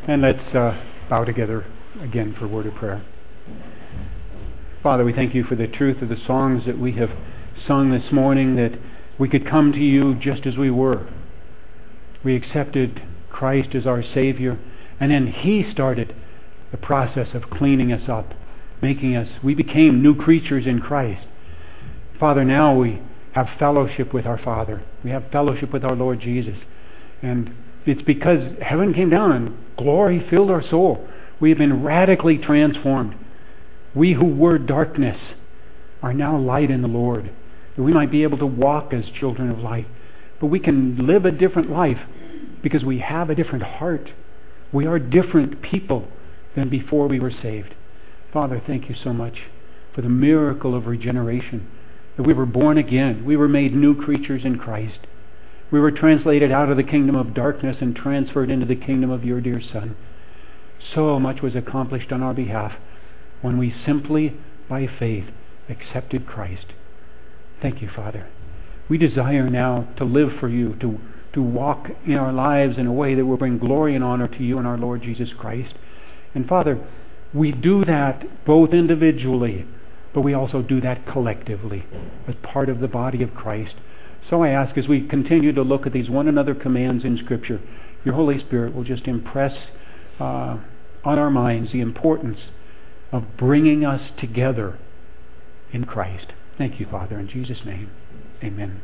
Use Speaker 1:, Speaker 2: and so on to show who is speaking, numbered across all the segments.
Speaker 1: And let's bow together again for a word of prayer. Father, we thank you for the truth of the songs that we have sung this morning, that we could come to you just as we were. We accepted Christ as our Savior, and then He started the process of cleaning us up, we became new creatures in Christ. Father, now we have fellowship with our Father. We have fellowship with our Lord Jesus. And it's because heaven came down and glory filled our soul. We have been radically transformed. We who were darkness are now light in the Lord. That we might be able to walk as children of light. But we can live a different life because we have a different heart. We are different people than before we were saved. Father, thank you so much for the miracle of regeneration. That we were born again. We were made new creatures in Christ. We were translated out of the kingdom of darkness and transferred into the kingdom of your dear Son. So much was accomplished on our behalf when we simply, by faith, accepted Christ. Thank you, Father. We desire now to live for you, to walk in our lives in a way that will bring glory and honor to you and our Lord Jesus Christ. And Father, we do that both individually, but we also do that collectively as part of the body of Christ. So I ask, as we continue to look at these one another commands in Scripture, your Holy Spirit will just impress on our minds the importance of bringing us together in Christ. Thank you, Father, in Jesus' name. Amen.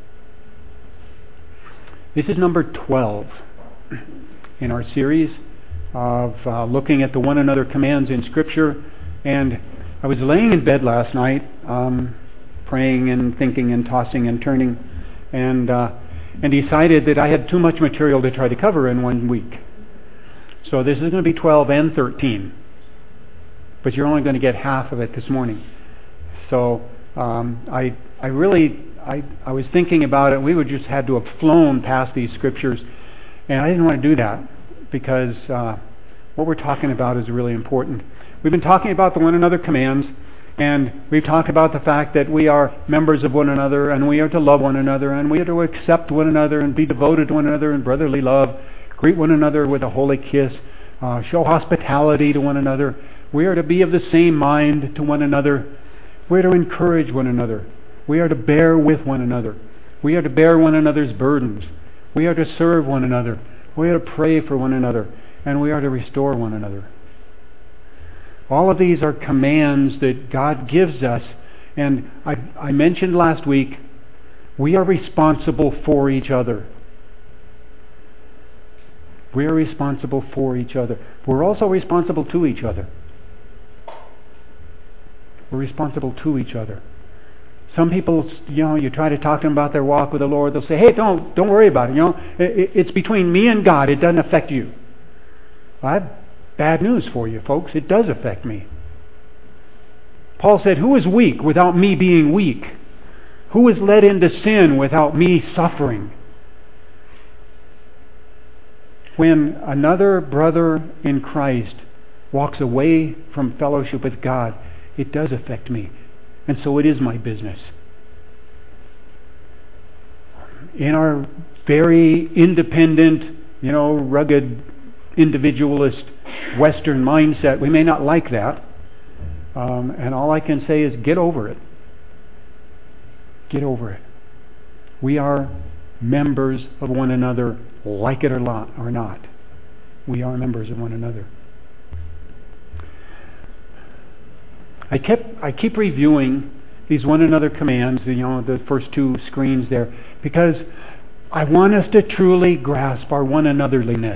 Speaker 1: This is number 12 in our series of looking at the one another commands in Scripture. And I was laying in bed last night, praying and thinking and tossing and turning, and decided that I had too much material to try to cover in 1 week. So this is going to be 12 and 13. But you're only going to get half of it this morning. So I was thinking about it. We would just had to have flown past these scriptures, and I didn't want to do that because what we're talking about is really important. We've been talking about the one another commands, and we've talked about the fact that we are members of one another, and we are to love one another, and we are to accept one another, and be devoted to one another in brotherly love, greet one another with a holy kiss, show hospitality to one another. We are to be of the same mind to one another. We are to encourage one another. We are to bear with one another. We are to bear one another's burdens. We are to serve one another. We are to pray for one another. And we are to restore one another. All of these are commands that God gives us. And I mentioned last week, we are responsible for each other. We are responsible for each other. We're also responsible to each other. We're responsible to each other. Some people, you try to talk to them about their walk with the Lord. They'll say, "Hey, don't worry about it. It's between me and God. It doesn't affect you." I have bad news for you, folks. It does affect me. Paul said, "Who is weak without me being weak? Who is led into sin without me suffering?" When another brother in Christ walks away from fellowship with God, it does affect me. And so it is my business. In our very independent, rugged, individualist Western mindset, we may not like that. And all I can say is get over it. Get over it. We are members of one another, like it or not. We are members of one another. I keep reviewing these one another commands, the first two screens there, because I want us to truly grasp our one anotherliness.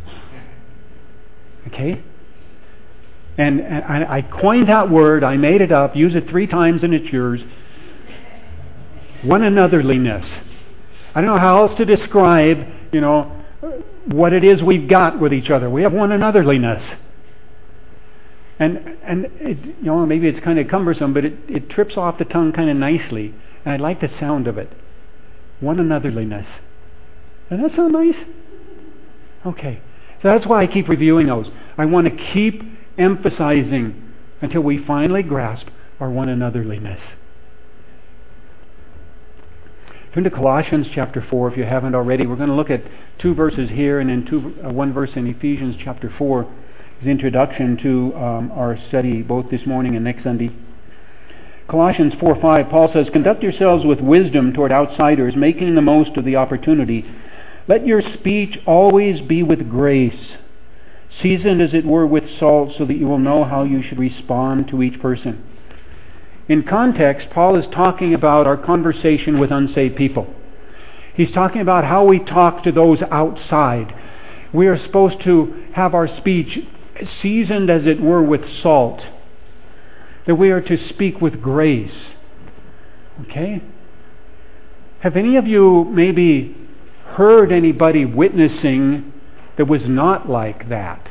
Speaker 1: Okay? And I coined that word, I made it up, use it 3 times and it's yours. One anotherliness. I don't know how else to describe, what it is we've got with each other. We have one anotherliness. And it, maybe it's kind of cumbersome, but it trips off the tongue kind of nicely. And I like the sound of it. One anotherliness. Doesn't that sound nice? Okay. So that's why I keep reviewing those. I want to keep emphasizing until we finally grasp our one anotherliness. Turn to Colossians chapter 4 if you haven't already. We're going to look at two verses here and then one verse in Ephesians chapter 4 as the introduction to our study both this morning and next Sunday. Colossians 4:5, Paul says, "Conduct yourselves with wisdom toward outsiders, making the most of the opportunity. Let your speech always be with grace, seasoned as it were with salt, so that you will know how you should respond to each person." In context, Paul is talking about our conversation with unsaved people. He's talking about how we talk to those outside. We are supposed to have our speech seasoned as it were with salt. That we are to speak with grace. Okay? Have any of you maybe heard anybody witnessing that was not like that?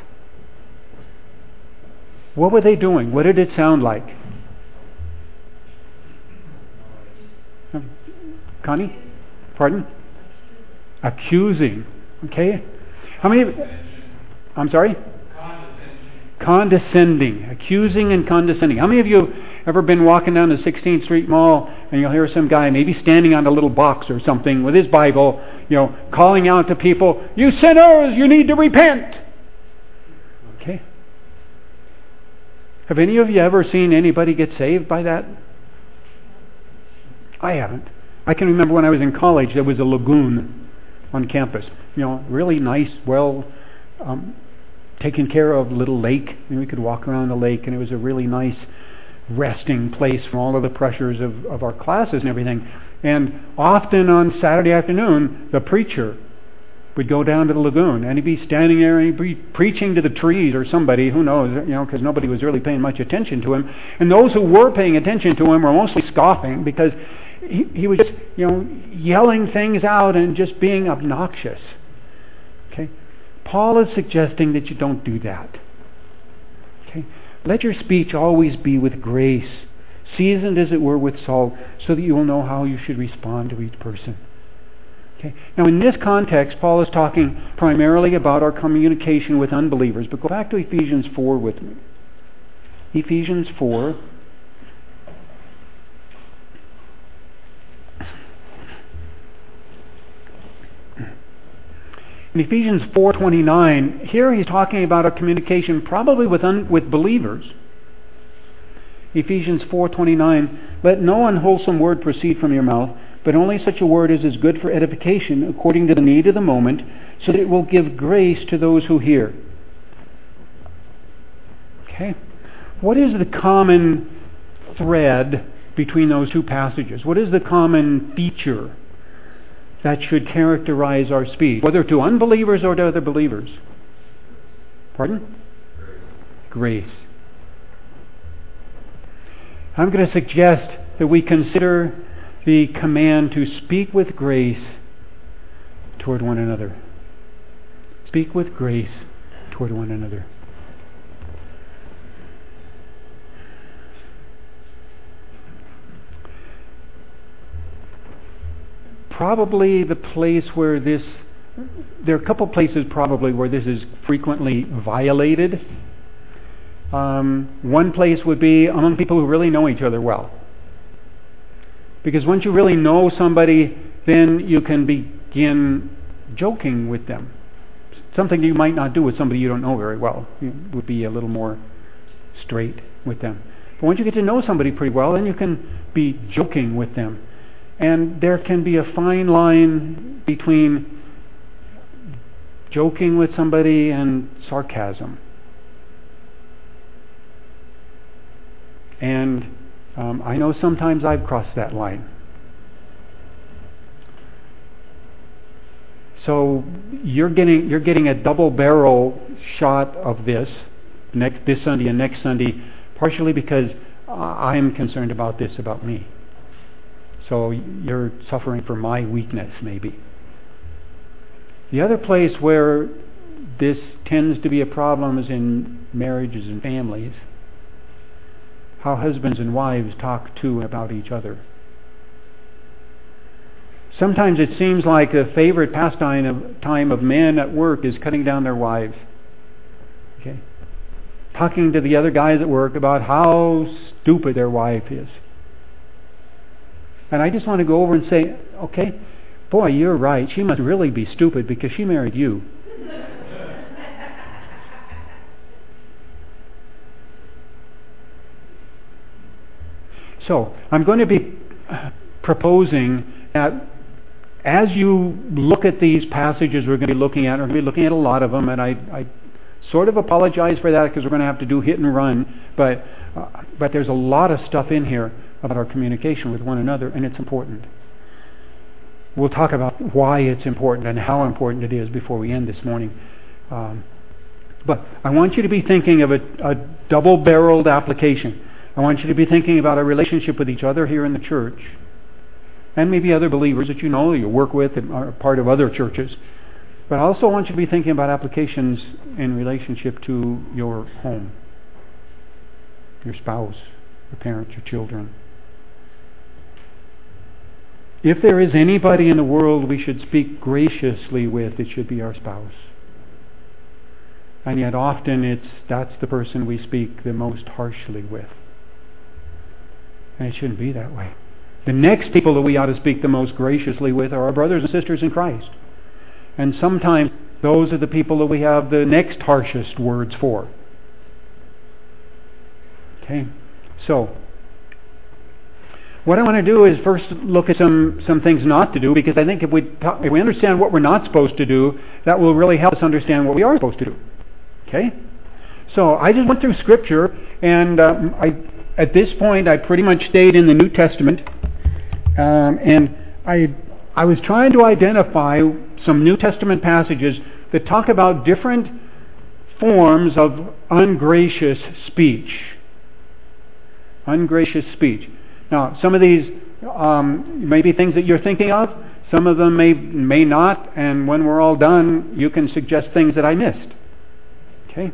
Speaker 1: What were they doing? What did it sound like? Connie? Pardon? Accusing. Okay? How many? I'm sorry? Condescending. Accusing and condescending. How many of you ever been walking down the 16th Street Mall and you'll hear some guy maybe standing on a little box or something with his Bible, calling out to people, "You sinners, you need to repent." Okay? Have any of you ever seen anybody get saved by that? I haven't. I can remember when I was in college, there was a lagoon on campus. Really nice, well taken care of little lake. We could walk around the lake, and it was a really nice resting place from all of the pressures of our classes and everything. And often on Saturday afternoon, the preacher would go down to the lagoon, and he'd be standing there and he'd be preaching to the trees or somebody, who knows, because nobody was really paying much attention to him. And those who were paying attention to him were mostly scoffing, because he was just, yelling things out and just being obnoxious. Okay? Paul is suggesting that you don't do that. Okay? Let your speech always be with grace, seasoned as it were with salt, so that you will know how you should respond to each person. Okay? Now in this context, Paul is talking primarily about our communication with unbelievers. But go back to Ephesians 4 with me. Ephesians 4. In Ephesians 4:29, here he's talking about a communication probably with believers. Ephesians 4:29, "Let no unwholesome word proceed from your mouth, but only such a word as is good for edification, according to the need of the moment, so that it will give grace to those who hear." Okay? What is the common thread between those two passages? What is the common feature that should characterize our speech, whether to unbelievers or to other believers? Pardon? Grace. I'm going to suggest that we consider the command to speak with grace toward one another. Speak with grace toward one another. Probably the place where there are a couple places probably where this is frequently violated. One place would be among people who really know each other well. Because once you really know somebody, then you can begin joking with them. Something you might not do with somebody you don't know very well. You would be a little more straight with them. But once you get to know somebody pretty well, then you can be joking with them. And there can be a fine line between joking with somebody and sarcasm. And I know sometimes I've crossed that line. So you're getting a double barrel shot of this Sunday and next Sunday, partially because I'm concerned about this about me. So you're suffering from my weakness, maybe. The other place where this tends to be a problem is in marriages and families. How husbands and wives talk to about each other. Sometimes it seems like a favorite pastime of men at work is cutting down their wives. Okay? Talking to the other guys at work about how stupid their wife is. And I just want to go over and say, okay, boy, you're right. She must really be stupid because she married you. So, I'm going to be proposing that as you look at these passages we're going to be looking at, we're going to be looking at a lot of them, and I sort of apologize for that because we're going to have to do hit and run, but there's a lot of stuff in here about our communication with one another, and it's important. We'll talk about why it's important and how important it is before we end this morning. But I want you to be thinking of a double-barreled application. I want you to be thinking about a relationship with each other here in the church, and maybe other believers that you know, you work with and are part of other churches. But I also want you to be thinking about applications in relationship to your home, your spouse, your parents, your children. If there is anybody in the world we should speak graciously with, it should be our spouse. And yet often that's the person we speak the most harshly with. And it shouldn't be that way. The next people that we ought to speak the most graciously with are our brothers and sisters in Christ. And sometimes those are the people that we have the next harshest words for. Okay? So, what I want to do is first look at some things not to do, because I think if we understand what we're not supposed to do, that will really help us understand what we are supposed to do. Okay? So, I just went through Scripture, and at this point I pretty much stayed in the New Testament, and I was trying to identify some New Testament passages that talk about different forms of ungracious speech. Ungracious speech. Now, some of these may be things that you're thinking of. Some of them may not. And when we're all done, you can suggest things that I missed. Okay?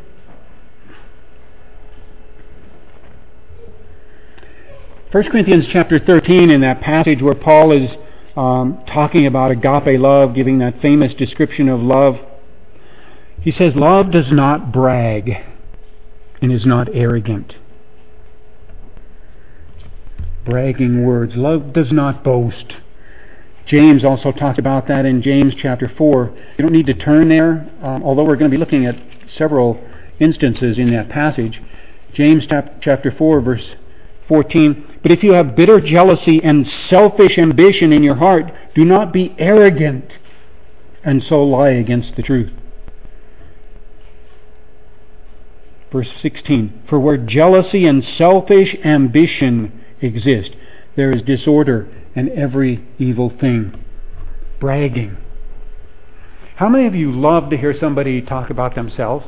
Speaker 1: 1 Corinthians chapter 13, in that passage where Paul is talking about agape love, giving that famous description of love, he says, love does not brag and is not arrogant. Bragging words. Love does not boast. James also talked about that in James chapter 4. You don't need to turn there, although we're going to be looking at several instances in that passage. James chapter 4, verse 14. But if you have bitter jealousy and selfish ambition in your heart, do not be arrogant and so lie against the truth. Verse 16. For where jealousy and selfish ambition exist, there is disorder and every evil thing. Bragging. How many of you love to hear somebody talk about themselves?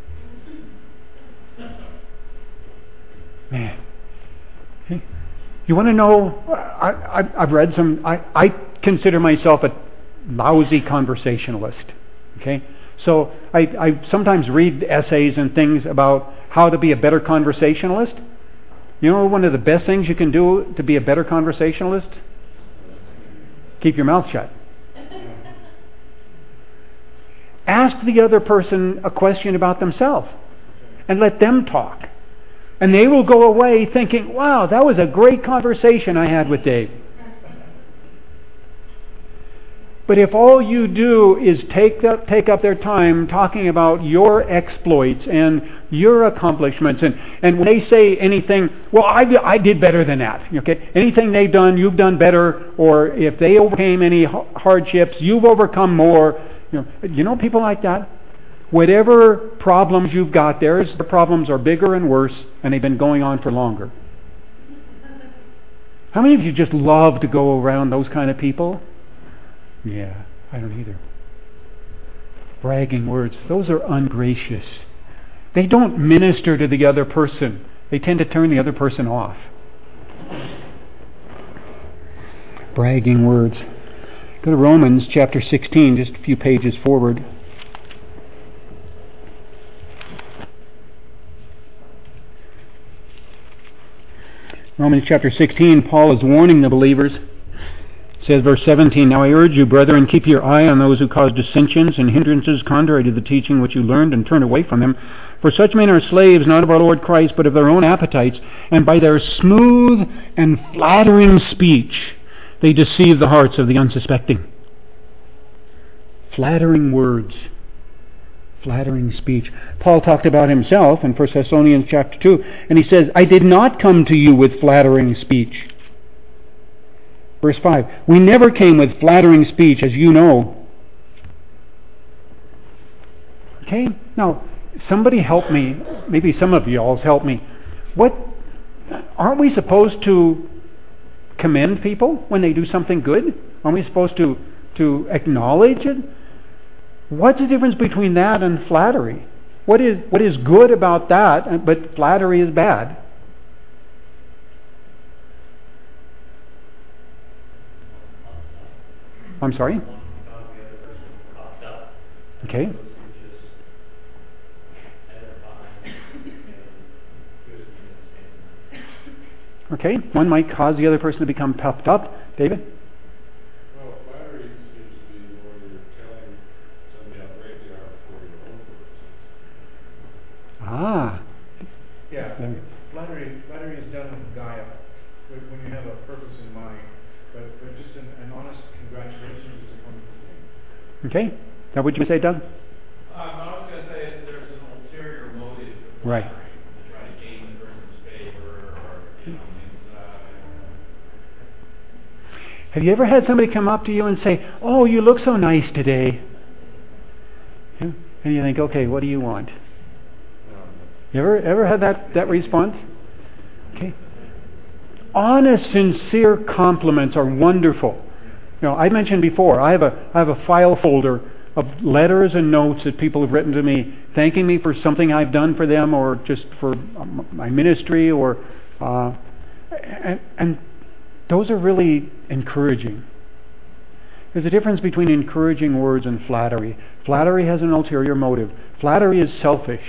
Speaker 1: Man. You want to know, I've read some, I consider myself a lousy conversationalist. Okay? So I sometimes read essays and things about how to be a better conversationalist. You know one of the best things you can do to be a better conversationalist? Keep your mouth shut. Ask the other person a question about themselves and let them talk. And they will go away thinking, wow, that was a great conversation I had with Dave. But if all you do is take up their time talking about your exploits and your accomplishments, and when they say anything, well, I did better than that. Okay, anything they've done, you've done better. Or if they overcame any hardships, you've overcome more. You know people like that. Whatever problems you've got, their problems are bigger and worse, and they've been going on for longer. How many of you just love to go around those kind of people? Yeah, I don't either. Bragging words, those are ungracious. They don't minister to the other person. They tend to turn the other person off. Bragging words. Go to Romans chapter 16, just a few pages forward. Romans chapter 16, Paul is warning the believers. It says, verse 17, Now I urge you, brethren, keep your eye on those who cause dissensions and hindrances contrary to the teaching which you learned, and turn away from them. For such men are slaves, not of our Lord Christ, but of their own appetites, and by their smooth and flattering speech they deceive the hearts of the unsuspecting. Flattering words, flattering speech. Paul talked about himself in 1 Thessalonians chapter 2, and he says, I did not come to you with flattering speech. Verse 5, we never came with flattering speech, as you know. Okay? Now, somebody help me. Maybe some of you all help me. Aren't we supposed to commend people when they do something good? Aren't we supposed to acknowledge it? What's the difference between that and flattery? What is good about that, but flattery is bad? I'm sorry? Okay. Okay, one might cause the other person to become puffed up. David?
Speaker 2: Well, flattery seems to be more you're telling somebody how great they are for your own purposes.
Speaker 3: Yeah, flattery is done with guile, when you have a purpose in mind. But just an honest congratulations is a wonderful thing.
Speaker 1: Okay, now what would you say, Doug?
Speaker 4: I was going to say there's an ulterior motive.
Speaker 1: Right.
Speaker 4: To try to gain the person's favor or things.
Speaker 1: Have you ever had somebody come up to you and say, oh, you look so nice today? Yeah? And you think, okay, what do you want? You ever had that response? Okay. Honest, sincere compliments are wonderful. You know, I mentioned before, I have a file folder of letters and notes that people have written to me, thanking me for something I've done for them, or just for my ministry, or and those are really encouraging. There's a difference between encouraging words and flattery. Flattery has an ulterior motive. Flattery is selfish.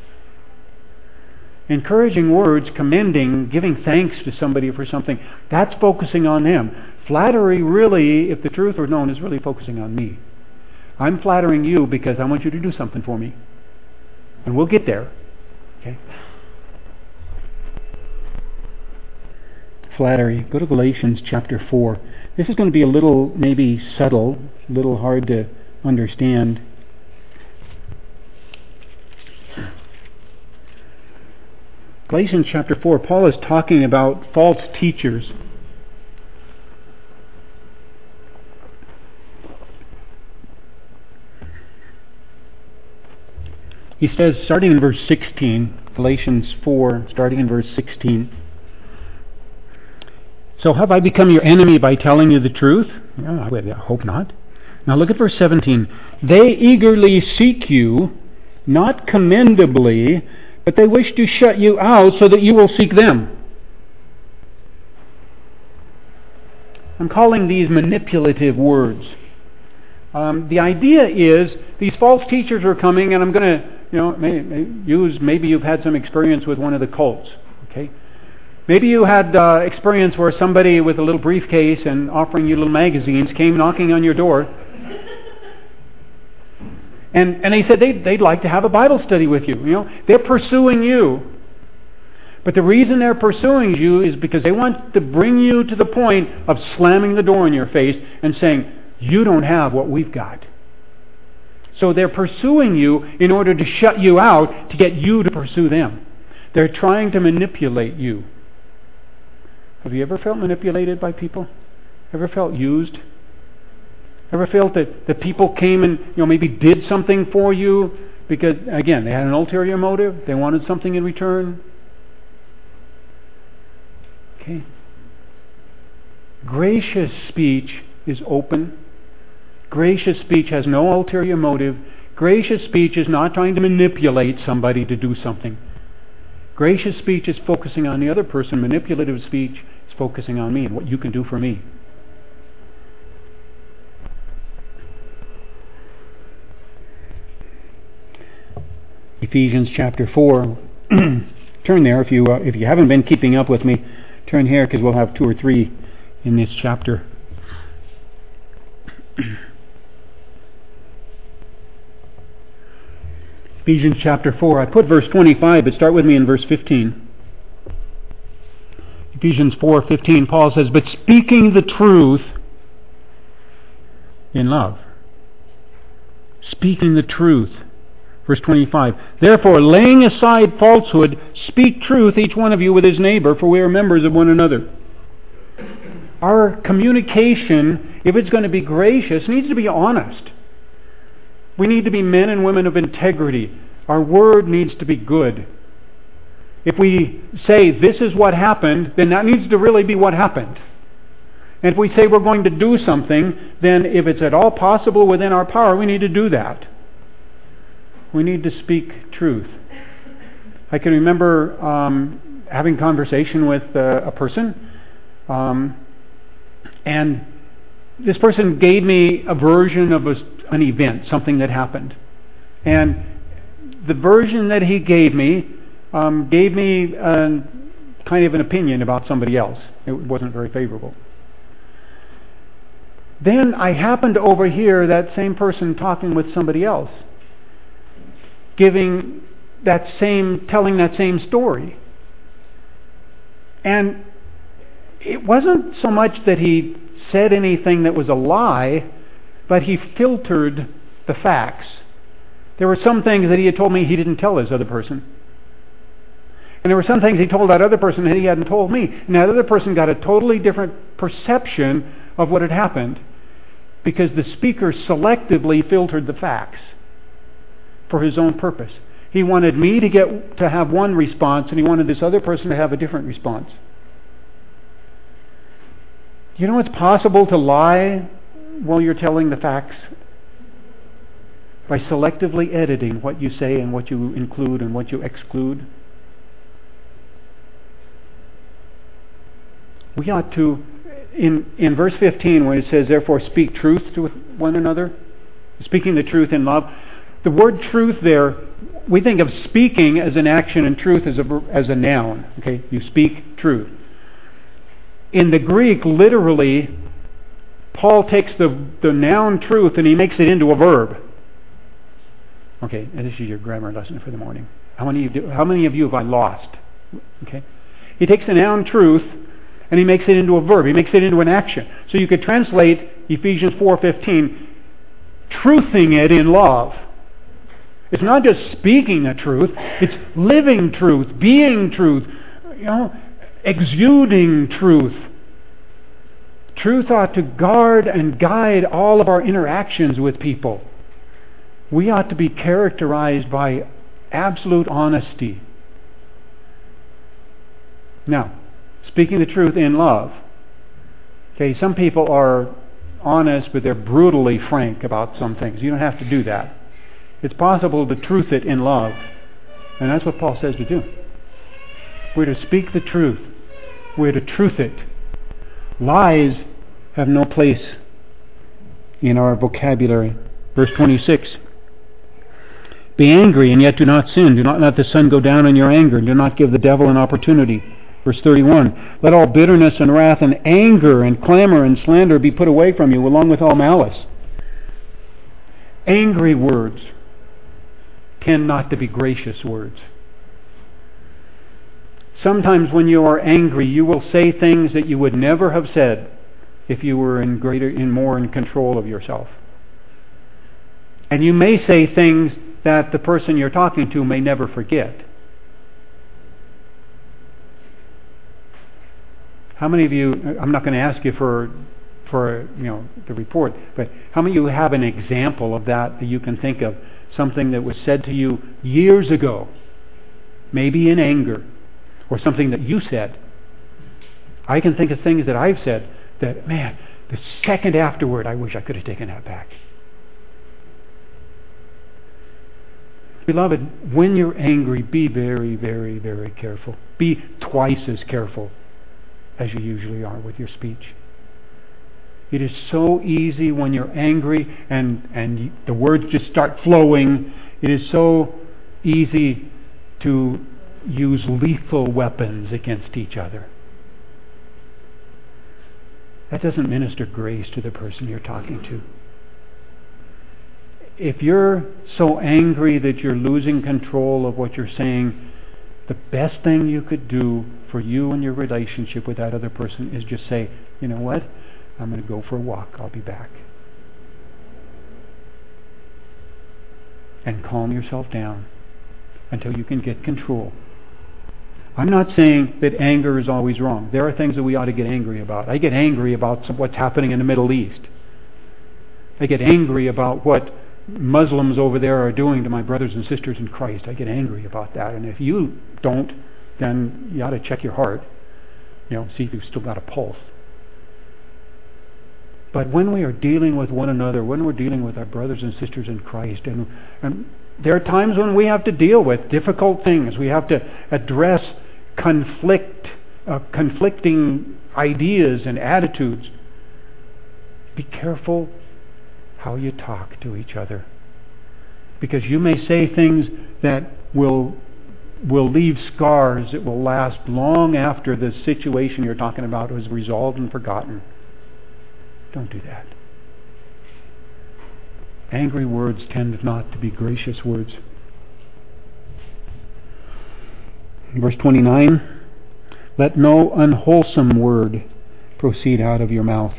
Speaker 1: Encouraging words, commending, giving thanks to somebody for something, that's focusing on them. Flattery really, if the truth were known, is really focusing on me. I'm flattering you because I want you to do something for me. And we'll get there. Okay? Flattery. Go to Galatians chapter 4. This is going to be a little maybe subtle, a little hard to understand. Galatians chapter 4, Paul is talking about false teachers. He says, starting in verse 16, Galatians 4, starting in verse 16, so have I become your enemy by telling you the truth? I hope not. Now look at verse 17. They eagerly seek you, not commendably, but they wish to shut you out so that you will seek them. I'm calling these manipulative words. The idea is these false teachers are coming, and I'm going to maybe you've had some experience with one of the cults. Okay, maybe you had experience where somebody with a little briefcase and offering you little magazines came knocking on your door. And they said they'd like to have a Bible study with you. You know, they're pursuing you. But the reason they're pursuing you is because they want to bring you to the point of slamming the door in your face and saying, you don't have what we've got. So they're pursuing you in order to shut you out, to get you to pursue them. They're trying to manipulate you. Have you ever felt manipulated by people? Ever felt used? Ever felt that people came and maybe did something for you because, again, they had an ulterior motive? They wanted something in return? Okay. Gracious speech is open. Gracious speech has no ulterior motive. Gracious speech is not trying to manipulate somebody to do something. Gracious speech is focusing on the other person. Manipulative speech is focusing on me and what you can do for me. Ephesians chapter 4. Turn there if you haven't been keeping up with me. Turn here because we'll have 2 or 3 in this chapter. Ephesians chapter 4. I put verse 25, but start with me in verse 15. Ephesians 4:15, Paul says, but speaking the truth in love. Speaking the truth. Verse 25, therefore, laying aside falsehood, speak truth, each one of you with his neighbor, for we are members of one another. Our communication, if it's going to be gracious, needs to be honest. We need to be men and women of integrity. Our word needs to be good. If we say this is what happened, then that needs to really be what happened. And if we say we're going to do something, then if it's at all possible within our power, we need to do that. We need to speak truth. I can remember having conversation with a person, and this person gave me a version of an event, something that happened. And the version that he gave me kind of an opinion about somebody else. It wasn't very favorable. Then I happened to overhear that same person talking with somebody else, telling that same story. And it wasn't so much that he said anything that was a lie, but he filtered the facts. There were some things that he had told me he didn't tell this other person. And there were some things he told that other person that he hadn't told me. And that other person got a totally different perception of what had happened, because the speaker selectively filtered the facts for his own purpose. He wanted me to have one response, and he wanted this other person to have a different response. You know it's possible to lie while you're telling the facts? By selectively editing what you say and what you include and what you exclude. We ought to, in verse 15, when it says, therefore speak truth to one another, speaking the truth in love, the word truth there, we think of speaking as an action and truth as a noun. Okay, you speak truth. In the Greek, literally, Paul takes the noun truth and he makes it into a verb. Okay, and this is your grammar lesson for the morning. How many of you have I lost? Okay, he takes the noun truth and he makes it into a verb. He makes it into an action. So you could translate Ephesians 4:15, truthing it in love. It's not just speaking the truth, it's living truth, being truth, exuding truth. Truth ought to guard and guide all of our interactions with people. We ought to be characterized by absolute honesty. Now, speaking the truth in love. Okay, some people are honest, but they're brutally frank about some things. You don't have to do that. It's possible to truth it in love. And that's what Paul says to do. We're to speak the truth. We're to truth it. Lies have no place in our vocabulary. Verse 26. Be angry and yet do not sin. Do not let the sun go down in your anger. And do not give the devil an opportunity. Verse 31. Let all bitterness and wrath and anger and clamor and slander be put away from you, along with all malice. Angry words tend not to be gracious words. Sometimes when you are angry, you will say things that you would never have said if you were more in control of yourself. And you may say things that the person you're talking to may never forget. How many of you, I'm not going to ask you for the report, but how many of you have an example of that you can think of? Something that was said to you years ago, maybe in anger, or something that you said. I can think of things that I've said that, man, the second afterward, I wish I could have taken that back. Beloved, when you're angry, be very, very, very careful. Be twice as careful as you usually are with your speech. It is so easy when you're angry and the words just start flowing. It is so easy to use lethal weapons against each other. That doesn't minister grace to the person you're talking to. If you're so angry that you're losing control of what you're saying, the best thing you could do for you and your relationship with that other person is just say, you know what? I'm going to go for a walk. I'll be back. And calm yourself down until you can get control. I'm not saying that anger is always wrong. There are things that we ought to get angry about. I get angry about what's happening in the Middle East. I get angry about what Muslims over there are doing to my brothers and sisters in Christ. I get angry about that. And if you don't, then you ought to check your heart. See if you've still got a pulse. But when we are dealing with one another, when we're dealing with our brothers and sisters in Christ, and there are times when we have to deal with difficult things. We have to address conflicting ideas and attitudes. Be careful how you talk to each other, because you may say things that will leave scars that will last long after the situation you're talking about was resolved and forgotten. Don't do that. Angry words tend not to be gracious words. Verse 29, let no unwholesome word proceed out of your mouth.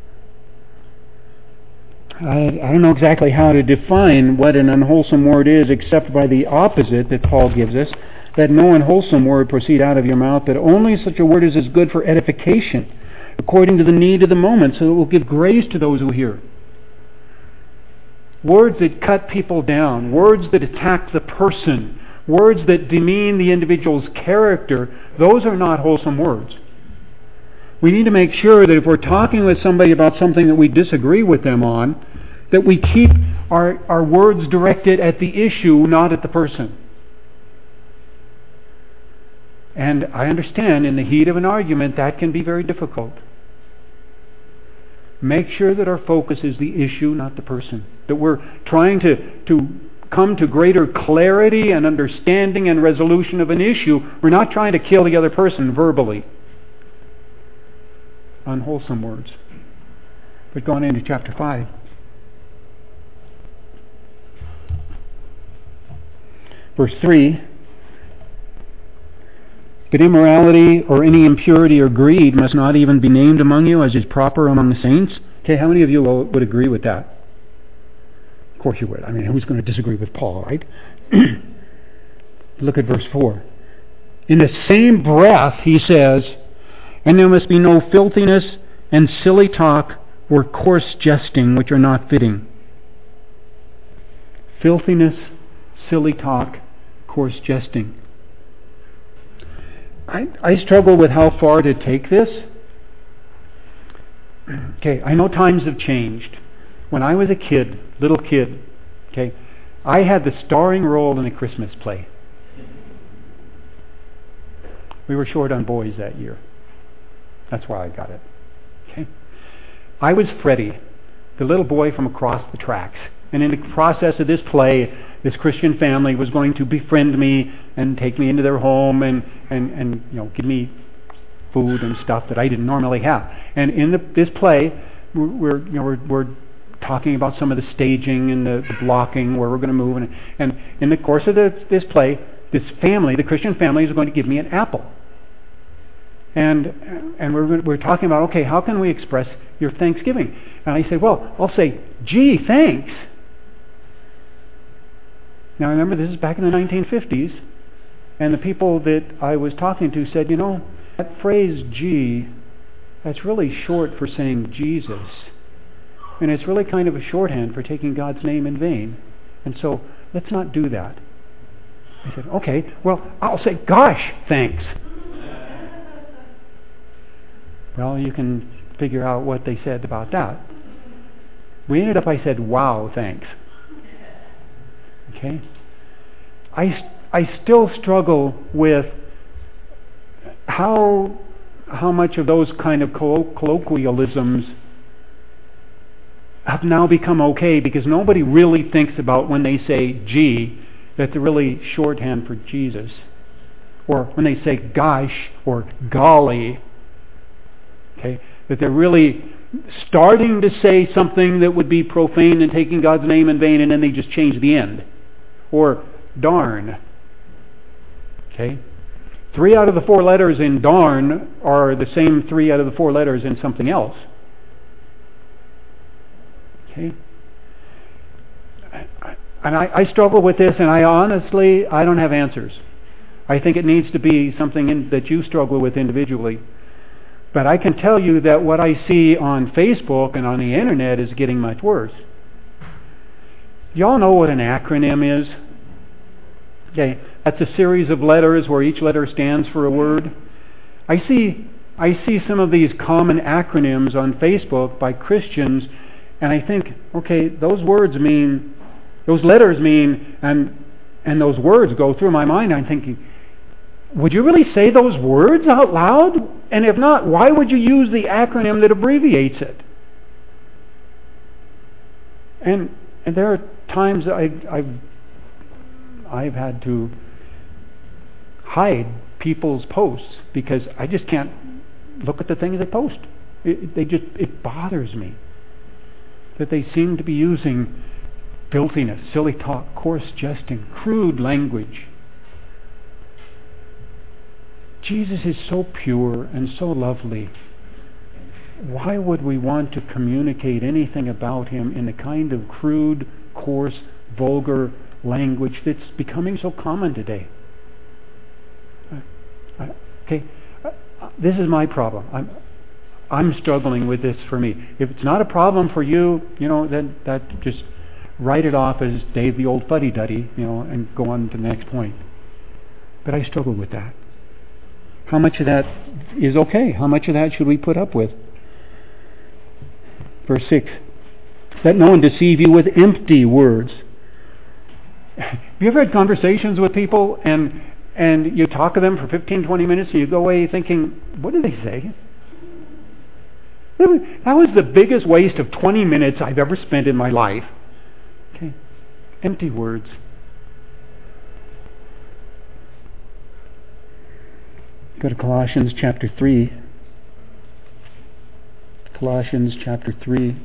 Speaker 1: I don't know exactly how to define what an unwholesome word is, except by the opposite that Paul gives us. Let no unwholesome word proceed out of your mouth, but only such a word as is good for edification, according to the need of the moment, so it will give grace to those who hear. Words that cut people down, words that attack the person, words that demean the individual's character, those are not wholesome words. We need to make sure that if we're talking with somebody about something that we disagree with them on, that we keep our words directed at the issue, not at the person. And I understand in the heat of an argument that can be very difficult. Make sure that our focus is the issue, not the person. That we're trying to come to greater clarity and understanding and resolution of an issue. We're not trying to kill the other person verbally. Unwholesome words. But going into chapter 5. Verse 3. But immorality or any impurity or greed must not even be named among you, as is proper among the saints. Okay, how many of you would agree with that? Of course you would. I mean, who's going to disagree with Paul, right? Look at verse 4. In the same breath, he says, and there must be no filthiness and silly talk or coarse jesting, which are not fitting. Filthiness, silly talk, coarse jesting. I struggle with how far to take this. Okay, I know times have changed. When I was a kid, little kid, okay, I had the starring role in a Christmas play. We were short on boys that year. That's why I got it. Okay, I was Freddie, the little boy from across the tracks. And in the process of this play, this Christian family was going to befriend me and take me into their home and give me food and stuff that I didn't normally have. And in this play, we're talking about some of the staging and the blocking, where we're going to move. And in the course of this play, this family, the Christian family, is going to give me an apple. And we're talking about, okay, how can we express your thanksgiving? And I said, well, I'll say, gee, thanks. Now remember, this is back in the 1950s, and the people that I was talking to said, that phrase gee, that's really short for saying Jesus. And it's really kind of a shorthand for taking God's name in vain. And so, let's not do that. I said, okay, well, I'll say, gosh, thanks. Well, you can figure out what they said about that. I said, wow, thanks. Okay? I still struggle with how much of those kind of colloquialisms have now become okay, because nobody really thinks about when they say gee that they're really shorthand for Jesus, or when they say gosh or golly, okay, that they're really starting to say something that would be profane and taking God's name in vain, and then they just change the end. Or darn. Okay? 3 out of the 4 letters in darn are the same 3 out of the 4 letters in something else. Okay? And I struggle with this, and I don't have answers. I think it needs to be something that you struggle with individually. But I can tell you that what I see on Facebook and on the internet is getting much worse. Y'all know what an acronym is? Okay, that's a series of letters where each letter stands for a word. I see some of these common acronyms on Facebook by Christians, and I think, okay, those letters mean, and those words go through my mind. I'm thinking, would you really say those words out loud? And if not, why would you use the acronym that abbreviates it? And there are times I've had to hide people's posts because I just can't look at the things they post. It bothers me that they seem to be using filthiness, silly talk, coarse jesting, crude language. Jesus is so pure and so lovely. Why would we want to communicate anything about Him in the kind of crude, coarse, vulgar language that's becoming so common today? This is my problem. I'm struggling with this for me. If it's not a problem for you, then that just write it off as Dave the old fuddy-duddy, and go on to the next point. But I struggle with that. How much of that is okay? How much of that should we put up with? Verse 6. Let no one deceive you with empty words. Have you ever had conversations with people and you talk to them for 15, 20 minutes and you go away thinking, what did they say? That was the biggest waste of 20 minutes I've ever spent in my life. Okay, empty words. Go to Colossians chapter 3. Colossians chapter 3.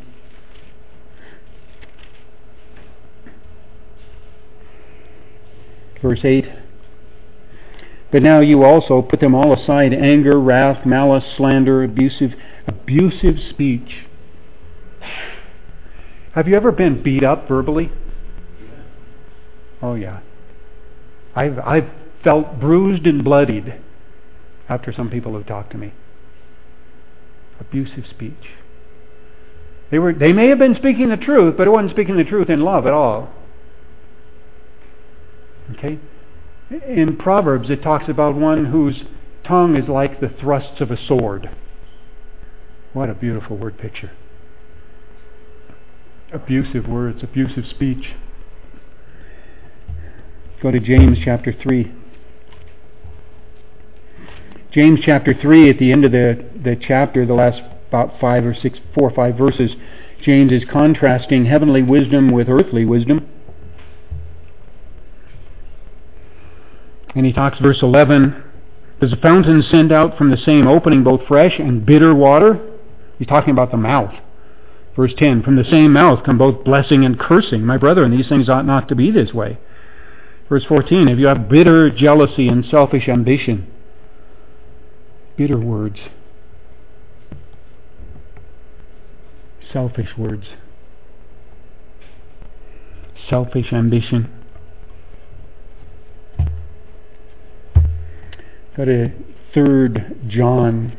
Speaker 1: Verse 8. But now you also put them all aside: anger, wrath, malice, slander, abusive speech. Have you ever been beat up verbally? Oh yeah. I've felt bruised and bloodied after some people have talked to me. Abusive speech. They may have been speaking the truth, but it wasn't speaking the truth in love at all. Okay? In Proverbs it talks about one whose tongue is like the thrusts of a sword. What a beautiful word picture. Abusive words, abusive speech. Go to James chapter 3. James chapter 3, at the end of the chapter, the last about 4 or 5 verses, James is contrasting heavenly wisdom with earthly wisdom. And he talks, verse 11, does a fountain send out from the same opening both fresh and bitter water? He's talking about the mouth. Verse 10, from the same mouth come both blessing and cursing. My brethren, these things ought not to be this way. Verse 14, if you have bitter jealousy and selfish ambition, bitter words, selfish words, selfish ambition. Go to 3 John.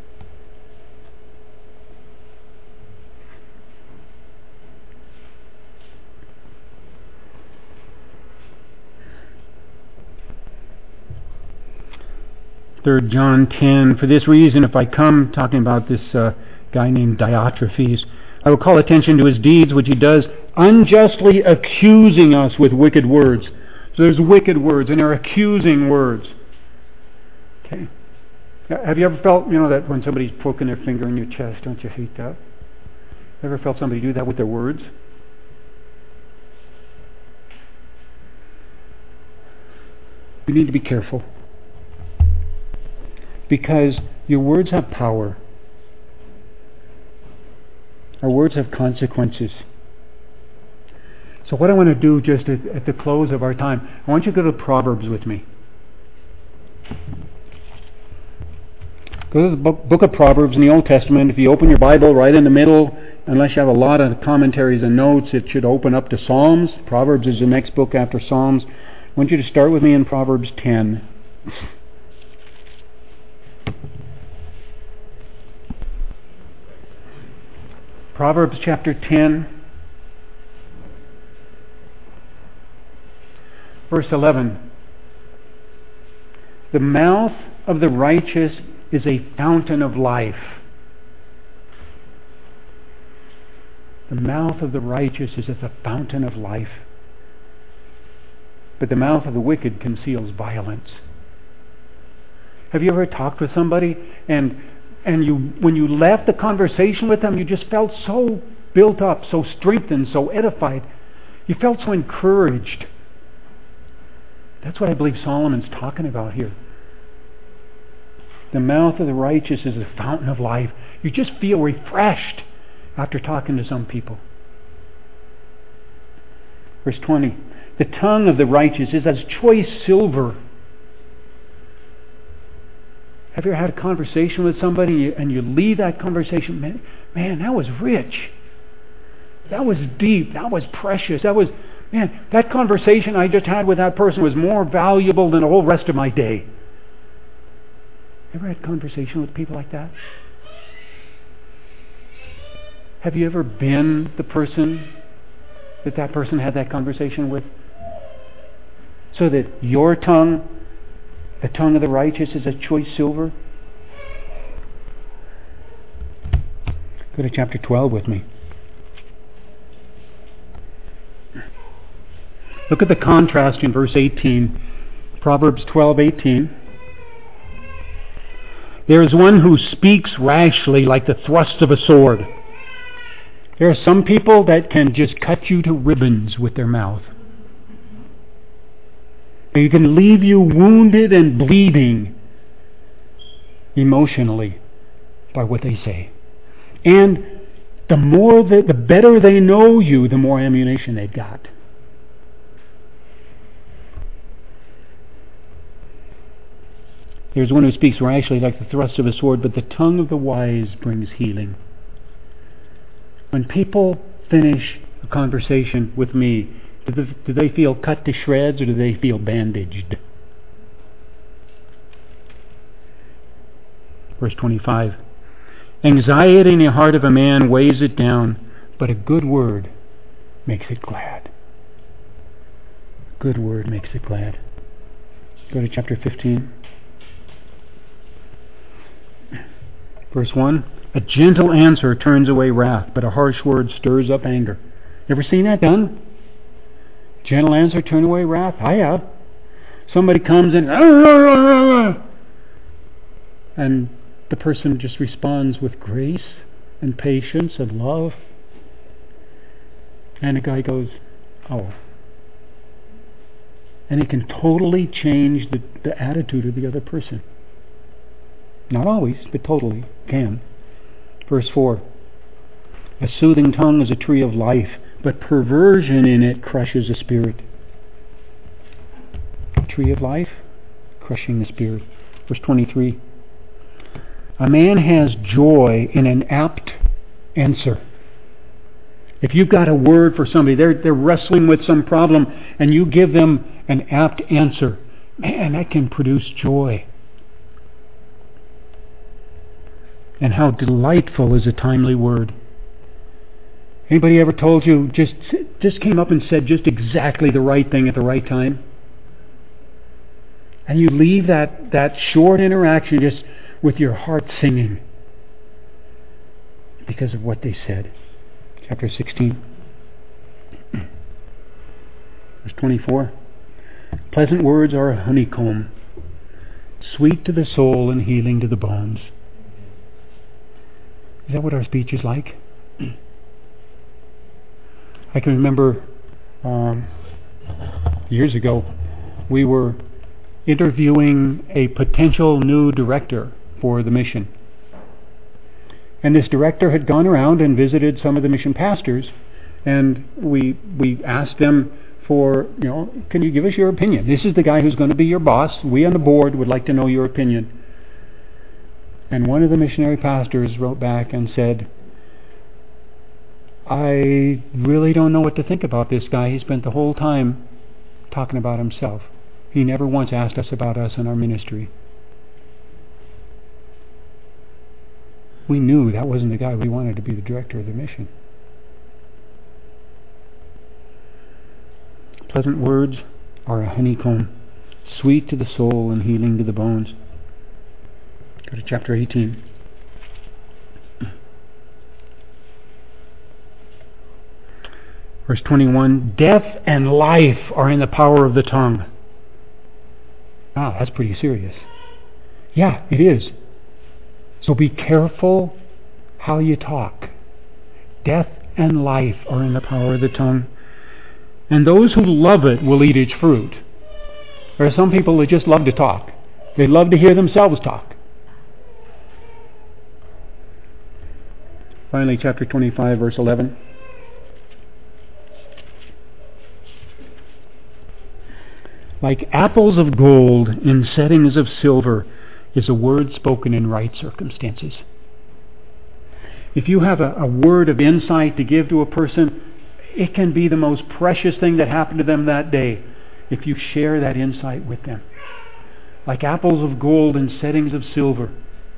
Speaker 1: John 10. For this reason, if I come, talking about this guy named Diotrephes, I will call attention to his deeds, which he does, unjustly accusing us with wicked words. So there's wicked words, and they're accusing words. Okay. Have you ever felt, that when somebody's poking their finger in your chest, don't you hate that? Ever felt somebody do that with their words? You need to be careful. Because your words have power. Our words have consequences. So what I want to do just at the close of our time, I want you to go to Proverbs with me. Go to the book of Proverbs in the Old Testament. If you open your Bible right in the middle, unless you have a lot of commentaries and notes, it should open up to Psalms. Proverbs is the next book after Psalms. I want you to start with me in Proverbs 10. Proverbs chapter 10, verse 11. The mouth of the righteous is a fountain of life. The mouth of the righteous is a fountain of life. But the mouth of the wicked conceals violence. Have you ever talked with somebody and when you left the conversation with them, you just felt so built up, so strengthened, so edified. You felt so encouraged. That's what I believe Solomon's talking about here. The mouth of the righteous is a fountain of life. You just feel refreshed after talking to some people. Verse 20. The tongue of the righteous is as choice silver. Have you ever had a conversation with somebody and you leave that conversation, man, that was rich. That was deep. That was precious. That conversation I just had with that person was more valuable than the whole rest of my day. Ever had a conversation with people like that? Have you ever been the person that person had that conversation with? So that your tongue, the tongue of the righteous, is a choice silver? Go to chapter 12 with me. Look at the contrast in verse 18. Proverbs 12:18. There is one who speaks rashly like the thrust of a sword. There are some people that can just cut you to ribbons with their mouth. They can leave you wounded and bleeding emotionally by what they say. And the better they know you, the more ammunition they've got. There's one who speaks rashly like the thrust of a sword, but the tongue of the wise brings healing. When people finish a conversation with me, do they feel cut to shreds or do they feel bandaged? Verse 25. Anxiety in the heart of a man weighs it down, but a good word makes it glad. Good word makes it glad. Go to chapter 15. Verse 1. A gentle answer turns away wrath, but a harsh word stirs up anger. Ever seen that done? Gentle answer turn away wrath? I have. Somebody comes in, and the person just responds with grace and patience and love. And the guy goes, oh. And it can totally change the attitude of the other person. Not always, but totally can. Verse 4. A soothing tongue is a tree of life, but perversion in it crushes the spirit. A tree of life, crushing the spirit. Verse 23. A man has joy in an apt answer. If you've got a word for somebody, they're wrestling with some problem, and you give them an apt answer, man, that can produce joy. And how delightful is a timely word. Anybody ever told you, just came up and said just exactly the right thing at the right time? And you leave that short interaction just with your heart singing because of what they said. Chapter 16. Verse 24. Pleasant words are a honeycomb, sweet to the soul and healing to the bones. Is that what our speech is like? I can remember years ago we were interviewing a potential new director for the mission. And this director had gone around and visited some of the mission pastors, and we asked them for, can you give us your opinion? This is the guy who's going to be your boss. We on the board would like to know your opinion. And one of the missionary pastors wrote back and said, I really don't know what to think about this guy. He spent the whole time talking about himself. He never once asked us about us and our ministry. We knew that wasn't the guy we wanted to be the director of the mission. Pleasant words are a honeycomb, sweet to the soul and healing to the bones. Go to chapter 18. Verse 21, death and life are in the power of the tongue. Wow, that's pretty serious. Yeah, it is. So be careful how you talk. Death and life are in the power of the tongue. And those who love it will eat its fruit. There are some people that just love to talk. They love to hear themselves talk. Finally, chapter 25, verse 11. Like apples of gold in settings of silver is a word spoken in right circumstances. If you have a word of insight to give to a person, it can be the most precious thing that happened to them that day if you share that insight with them. Like apples of gold in settings of silver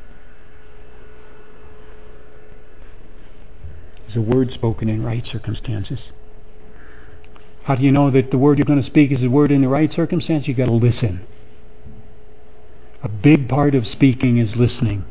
Speaker 1: is a word spoken in right circumstances. How do you know that the word you're going to speak is a word in the right circumstance? You've got to listen. A big part of speaking is listening,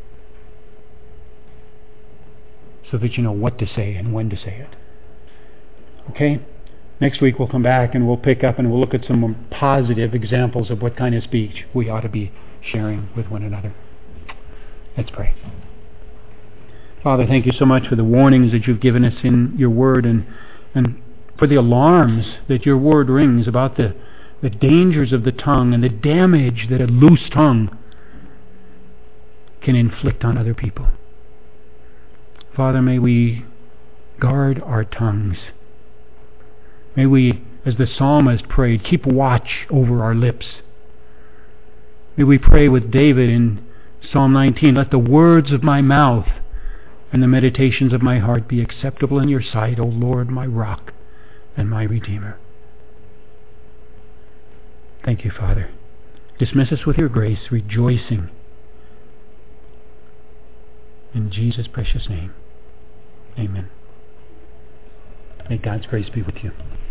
Speaker 1: so that you know what to say and when to say it. Okay? Next week we'll come back and we'll pick up and we'll look at some positive examples of what kind of speech we ought to be sharing with one another. Let's pray. Father, thank you so much for the warnings that you've given us in your word and for the alarms that your word rings about the dangers of the tongue and the damage that a loose tongue can inflict on other people. Father, may we guard our tongues. May we, as the psalmist prayed, keep watch over our lips. May we pray with David in Psalm 19, let the words of my mouth and the meditations of my heart be acceptable in your sight, O Lord, my rock and my Redeemer. Thank you, Father. Dismiss us with your grace, rejoicing. In Jesus' precious name. Amen. May God's grace be with you.